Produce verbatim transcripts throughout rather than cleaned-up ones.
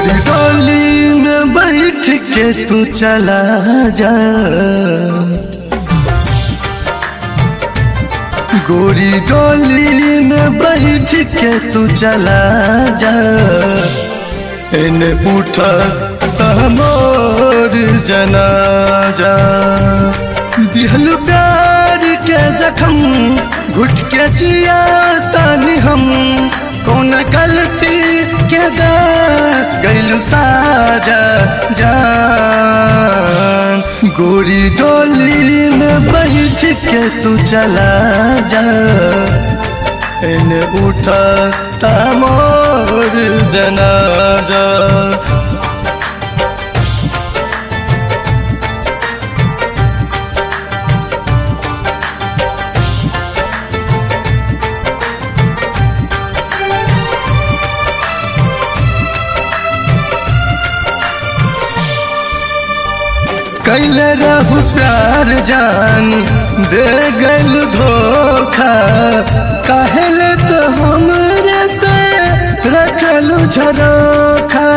गोरी डोली में बैठ के तू चला जा, गोरी डोली में बैठ के तू चला जा, इन्हें उठा मोर जनाजा। दिहल प्यार के जख्म घुट के जिया तानी हम, कौन गलती के दा गैलू साजा जान। गोरी डोली में बैठ के तू चला जा, इन्हें उठा मोर जनाजा। कैले रहू प्यार जान दे गल धोखा, कहले तो हमरे से रखलू झरोखा।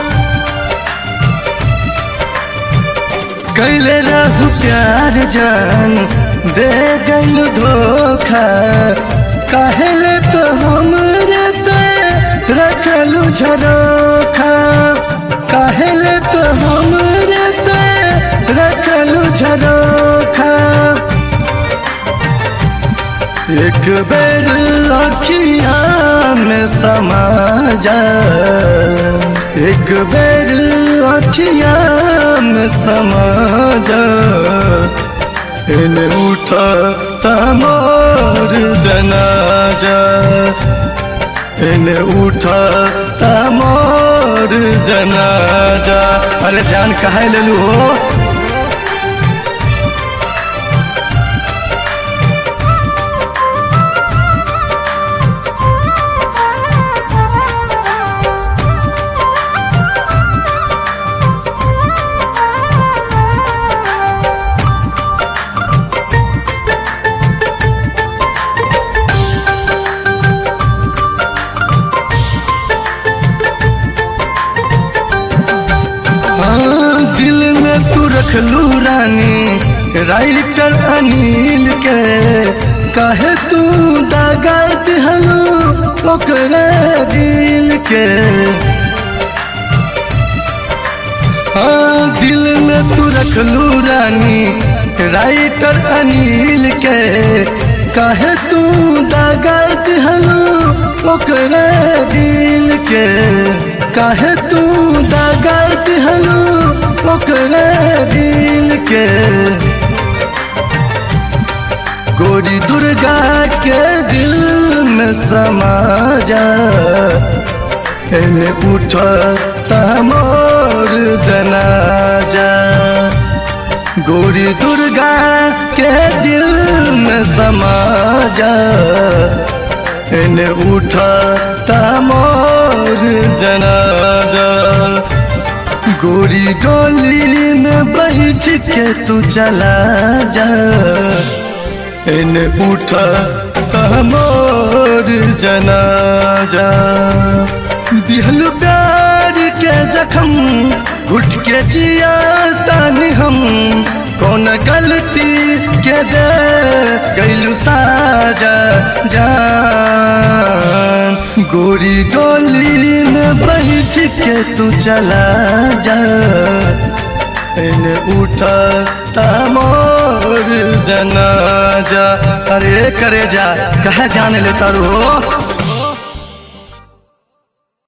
कैले रहू प्यार जान दे गल धोखा, कहले तो हमरे से रखलू झरोखा, कहले तो हमरे से रखलू झरोखा। एक बेर अखिया में समा जा, एक बेर अखिया में समा जा, इन्हें उठा मोर जनाजा, इन्हें उठा मोर जनाजा। अरे जान कहाँ ले लू हो? दिल में तू रखलू रानी राइटर अनिल के, काहे तू दागा दिहलू ओकरे दिल के। हाँ दिल में तू रखलू रानी राइटर अनिल के, काहे तू दागा दिहलू ओकरे दिल के, काहे तू दागा दिहलू ओकरे दिल के। गोरी दुर्गा के दिल में समा जा, इन्हें उठा मोर जनाजा। गोरी दुर्गा के दिल में समा जा, इन्हें उठा मोर जनाजा। गोरी डोली में बैठ के तू चला जा, इन्हें उठा मोर जनाजा। दिहल प्यार के जख्म घुट के जिया तानी हम, कौन गलती के दे गैलू साजा जान। गोरी डोली में बैठ के तू चला जा, इन्हें उठा मोर जनाजा। अरे करे जा कहाँ जाने लेता रो?